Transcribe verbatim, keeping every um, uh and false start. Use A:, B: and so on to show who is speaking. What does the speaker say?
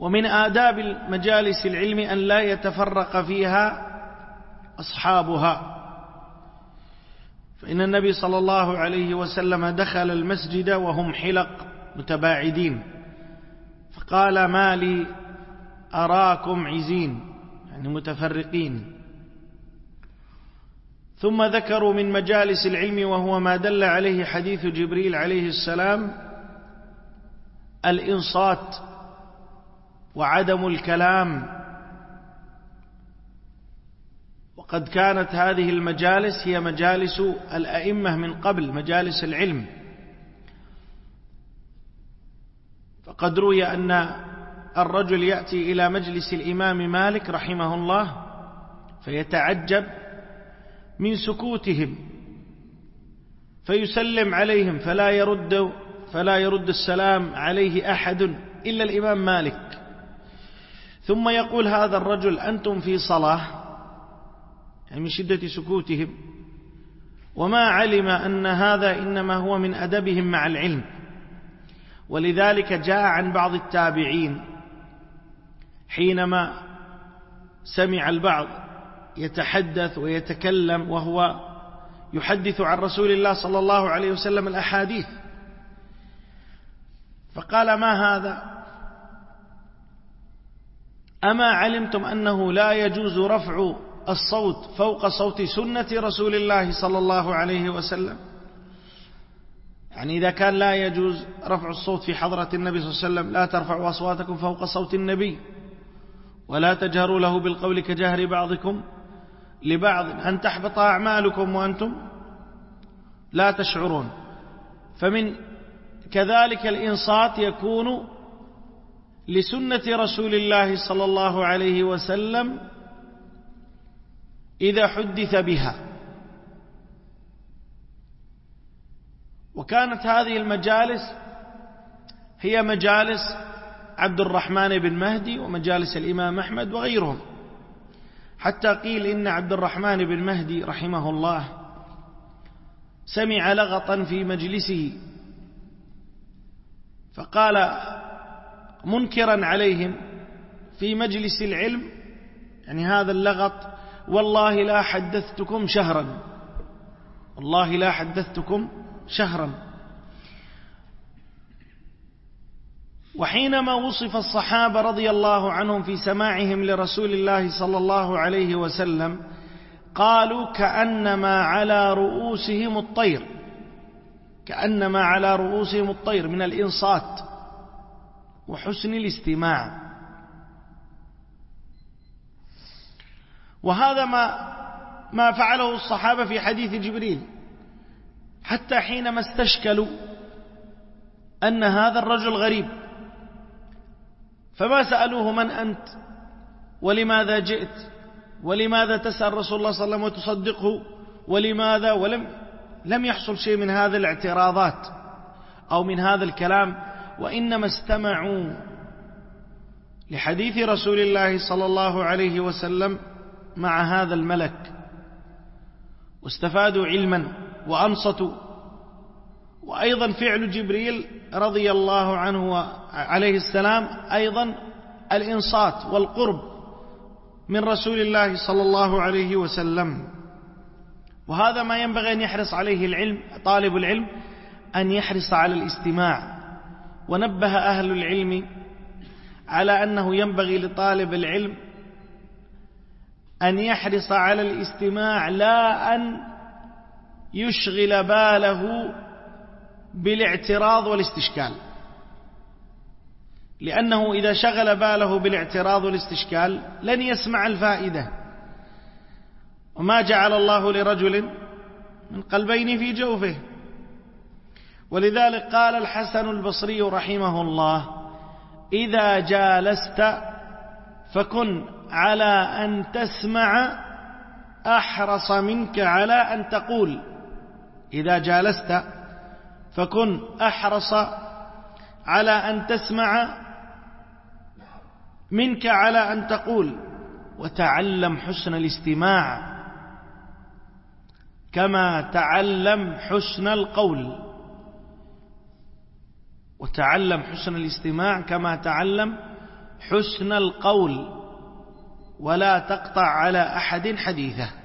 A: ومن آداب مجالس العلم أن لا يتفرق فيها أصحابها، فإن النبي صلى الله عليه وسلم دخل المسجد وهم حلق متباعدين، فقال: ما لي أراكم عزين، يعني متفرقين. ثم ذكروا من مجالس العلم، وهو ما دل عليه حديث جبريل عليه السلام، الإنصات وعدم الكلام. وقد كانت هذه المجالس هي مجالس الأئمة من قبل، مجالس العلم. فقد روي أن الرجل يأتي إلى مجلس الإمام مالك رحمه الله فيتعجب من سكوتهم، فيسلم عليهم فلا يرد فلا يرد السلام عليه أحد إلا الإمام مالك، ثم يقول هذا الرجل: أنتم في صلاة؟ يعني من شدة سكوتهم، وما علم أن هذا إنما هو من أدبهم مع العلم. ولذلك جاء عن بعض التابعين حينما سمع البعض يتحدث ويتكلم وهو يحدث عن رسول الله صلى الله عليه وسلم الأحاديث، فقال: ما هذا؟ أما علمتم أنه لا يجوز رفع الصوت فوق صوت سنة رسول الله صلى الله عليه وسلم؟ يعني إذا كان لا يجوز رفع الصوت في حضرة النبي صلى الله عليه وسلم: لا ترفعوا أصواتكم فوق صوت النبي ولا تجهروا له بالقول كجهر بعضكم لبعض أن تحبط أعمالكم وأنتم لا تشعرون. فمن كذلك الإنصات يكون لسنة رسول الله صلى الله عليه وسلم إذا حدث بها. وكانت هذه المجالس هي مجالس عبد الرحمن بن مهدي ومجالس الإمام أحمد وغيرهم، حتى قيل إن عبد الرحمن بن مهدي رحمه الله سمع لغطا في مجلسه، فقال منكرا عليهم في مجلس العلم، يعني هذا اللغط: والله لا حدثتكم شهرا، والله لا حدثتكم شهرا. وحينما وصف الصحابة رضي الله عنهم في سماعهم لرسول الله صلى الله عليه وسلم قالوا: كأنما على رؤوسهم الطير، كأنما على رؤوسهم الطير، من الإنصات وحسن الاستماع. وهذا ما ما فعله الصحابة في حديث جبريل، حتى حينما استشكلوا أن هذا الرجل غريب، فما سألوه: من أنت؟ ولماذا جئت؟ ولماذا تسأل رسول الله صلى الله عليه وسلم وتصدقه؟ ولماذا؟ ولم لم يحصل شيء من هذه الاعتراضات أو من هذا الكلام، وإنما استمعوا لحديث رسول الله صلى الله عليه وسلم مع هذا الملك، واستفادوا علما وأنصتوا. وأيضا فعل جبريل رضي الله عنه عليه السلام أيضا الإنصات والقرب من رسول الله صلى الله عليه وسلم. وهذا ما ينبغي أن يحرص عليه العلم، طالب العلم أن يحرص على الاستماع. ونبه أهل العلم على أنه ينبغي لطالب العلم أن يحرص على الاستماع، لا أن يشغل باله بالاعتراض والاستشكال، لأنه إذا شغل باله بالاعتراض والاستشكال لن يسمع الفائدة. وما جعل الله لرجل من قلبين في جوفه. ولذلك قال الحسن البصري رحمه الله: إذا جالست فكن على أن تسمع أحرص منك على أن تقول. إذا جالست فكن أحرص على أن تسمع منك على أن تقول. وتعلم حسن الاستماع كما تعلم حسن القول. وتعلم حسن الاستماع كما تعلم حسن القول ولا تقطع على أحد حديثه.